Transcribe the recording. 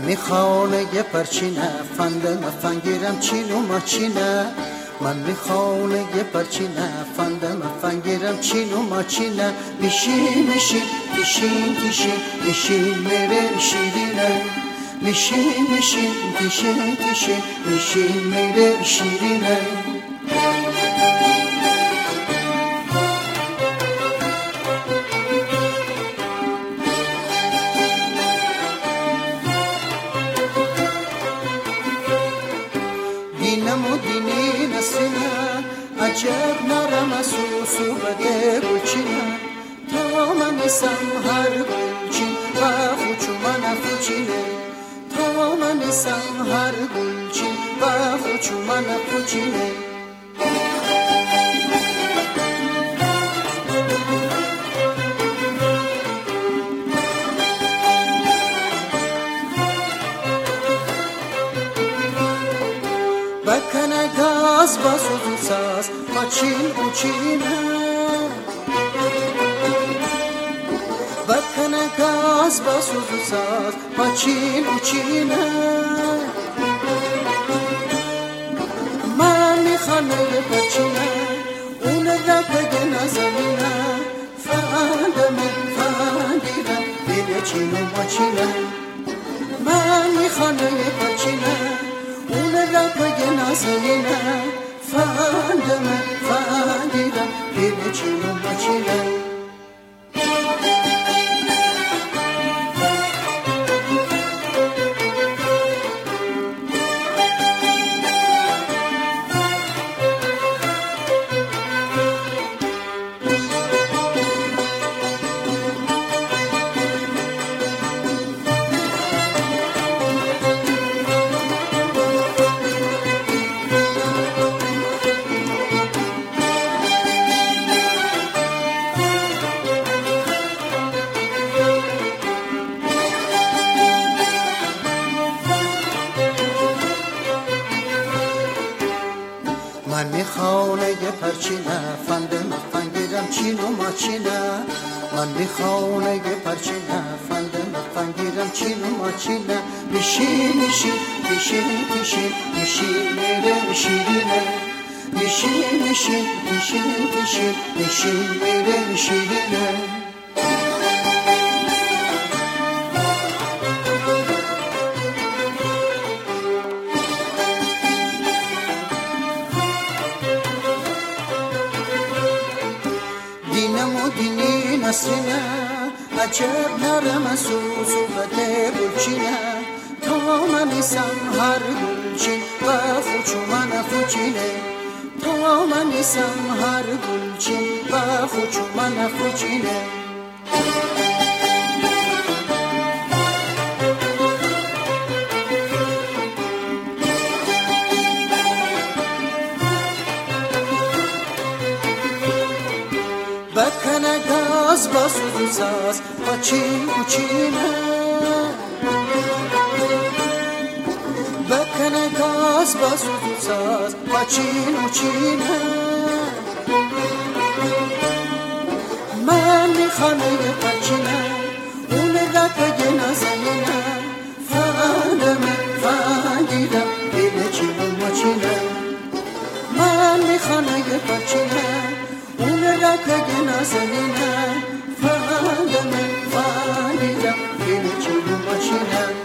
میخوانه یه پرچینه فنده مفنگیرم چین و ماچینه من میخوانه یه پرچینه فنده مفنگیرم چین و ماچینه میشین میشین میشین میشین میشین میره شیرینه میشین میشین میشین میشین میشین میره شیرینه دینم و دینی نسینه عجب نرم سوسو بده گلچینه تا من اسم هر گلچین و خوچو من فوچینه تا من اسم هر گلچین و خوچو من فوچینه بکنه گاز با سوزو ساز ماچین اوچینه بکنه گاز با سوزو ساز ماچین اوچینه من میخوانه یه پرچینه اون رپگه نزمینه فندمه فندیرم بیره چین و ماچینه من میخوانه یه پرچینه اون رپگه نزمینه فندمه فندیرم بیره چین و ماچینه من میخوانه یه پرچینه فنده مفنگیرم چین و ماچینه من میخوانه یه پرچینه فنده مفنگیرم چین و ماچینه میشین میشین میشین میشین میشین میره شیرینه میشین میشین میشین میشین میشین میره شیرینه دینم و دینی نسینه عجب نرم سوسو بده گلچینه تا من اسم هر گلچین و خوچو من فوچینه تا من اسم هر گلچین و خوچو من فوچینه بکنه گاز با سوزو ساز ماچین اوچینه بکنه گاز با سوزو ساز ماچین اوچینه من میخوانه یه پرچینه اون رپگه نزمینه فندمه فندیرم بیره چین و ماچینه من میخوانه یه پرچینه اون رپگه نزمینه فندمه فندیرم بیره چین و ماچینه